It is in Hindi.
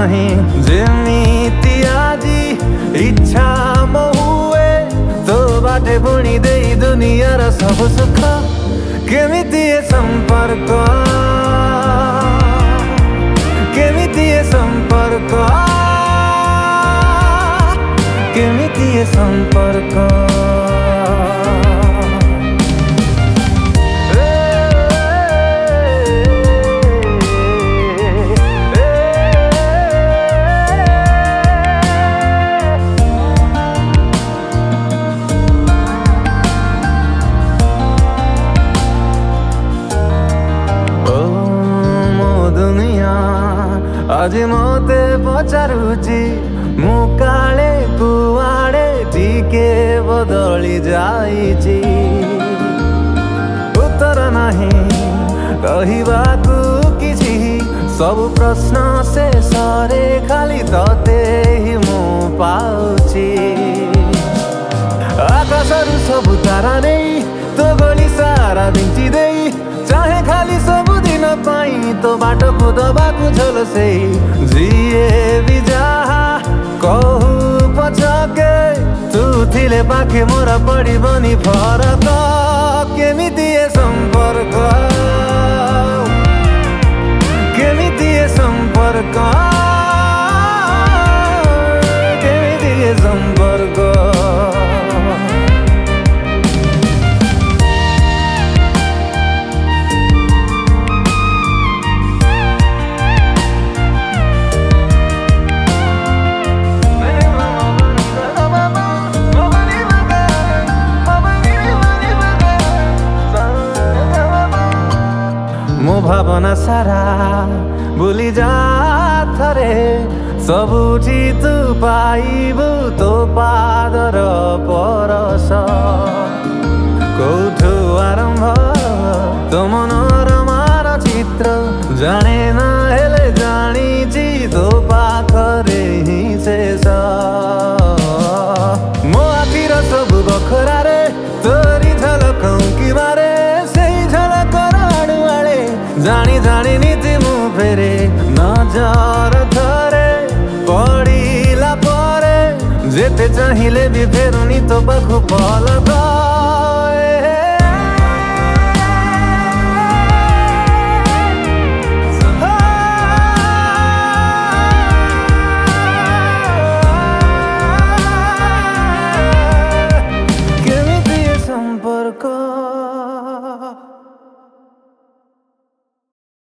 नहीं जेमिति आजी इच्छा मो हुए तो बाटे बुणी दे दुनियार सब सुख केमिति ए संपर्क केमिति ए संपर्क केमिति ए संपर्क आज मते पचारुची मु काले कुआड़े टिके बदली जाइची उत्तर नहीं कहिबाकू किछि सब प्रश्न से सरे खाली तते ही मु पाउची आकाशरु सब तारा नहीं तो गली सारा बिंची देई चाहे खाली सब दिन पाई तो बाटो को दबाकू झल से जिए भी जाहा कहू पछके तू थिले पाखे मोर पड़ी बनी फरक केमिति ए संपर्क केमिति ए संपर्क केमिति ए संपर्क मो भावना सारा भूली जा थरे सबुठी तू पाइबु तो पादर परस कौठु आरंभ तो मनोरमार चित्र जाने ना हेले जानिची तो पाखरे ही शेष मो आखिर सब बखरारे तोरी झलकौं कि मारे जानी जानी नीति मु फेरे नजर थरे पड़ीला परे जेते चाहिले भी फेरुनी तो पाखु पलक।